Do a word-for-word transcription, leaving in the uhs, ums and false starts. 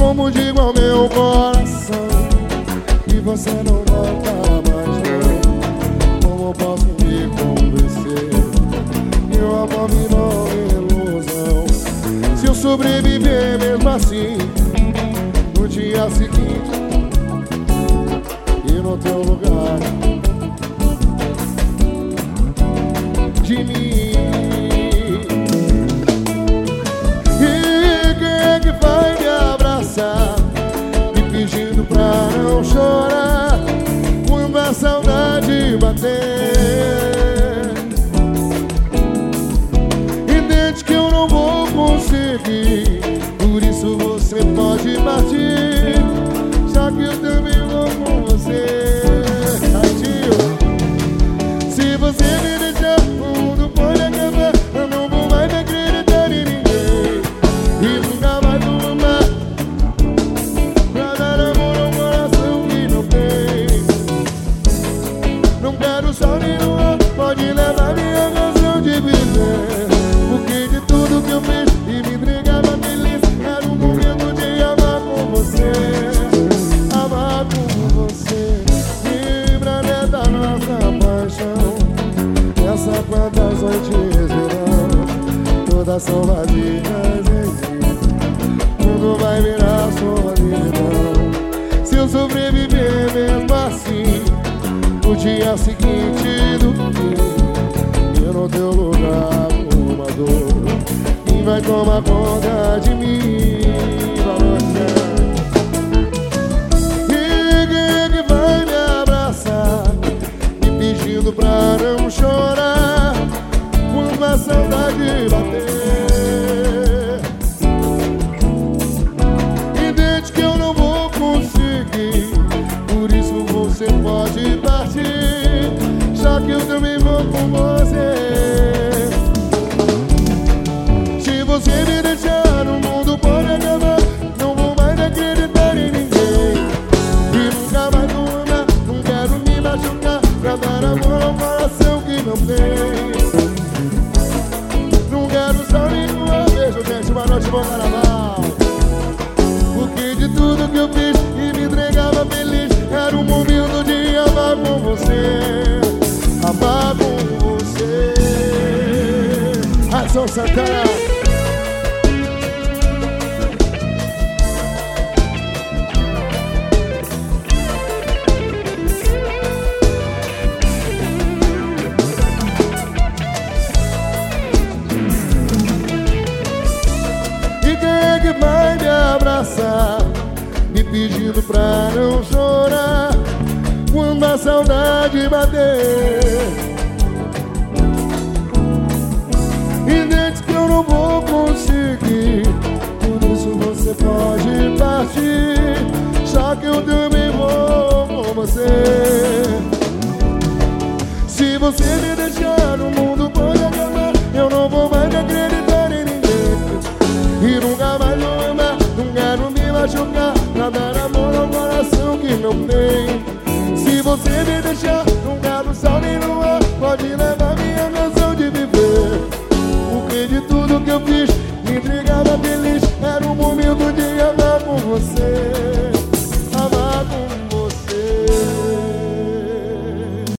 como digo ao meu coração que você não volta mais não. Como posso me convencer que o amor virou ilusão? Se eu sobreviver mesmo assim, no dia seguinte e no teu lugar de mim, e quem é que vai me abraçar me pedindo pra não chorar quando a saudade bater? Entende que eu não vou conseguir, por isso você pode partir, já que eu também vou com você. Ai, tio, se você me deixar, o mundo pode acabar. Eu não vou mais acreditar em ninguém e nunca mais vou amar, pra dar amor ao coração que não tem. Não quero só nenhuma, pode levar minha razão de viver, porque de tudo que eu fiz e me entregava feliz, era o momento de amar com você. Amar com você, lembra da nossa paixão. Essa quantas noites virão, todas são vazias em si, tudo vai virar solidão. Se eu sobreviver mesmo assim, no dia seguinte do fim, eu no teu lugar uma dor e vai tomar conta de mim. E quem é que vai me abraçar me pedindo pra não chorar quando a saudade bater? Entende que eu não vou conseguir, por isso você pode partir, já que eu também vou com você. Se você me deixar, o mundo pode acabar. Não vou mais acreditar em ninguém e nunca mais vou amar. Não quero me machucar, pra dar amor ao coração que não tem. Não quero só nenhuma beijo, gente, uma noite, bom carnaval, porque de tudo que eu fiz e me entregava feliz, era o momento de amar com você. Amar com você. Ação Santana. E quem é que vai me abraçar me pedindo pra não chorar quando a saudade bater? Entende que eu não vou conseguir, por isso você pode partir, já que eu também vou com você. Se você me